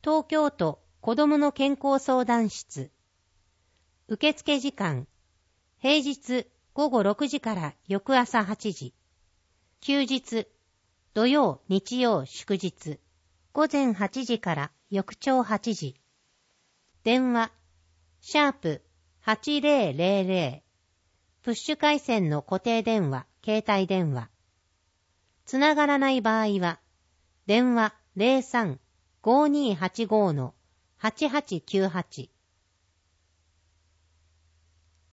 東京都子どもの健康相談室。受付時間、平日午後6時から翌朝8時。休日、土曜、日曜、祝日、午前8時から翌朝8時。電話、#8000、プッシュ回線の固定電話、携帯電話。つながらない場合は、電話 03-5285-8898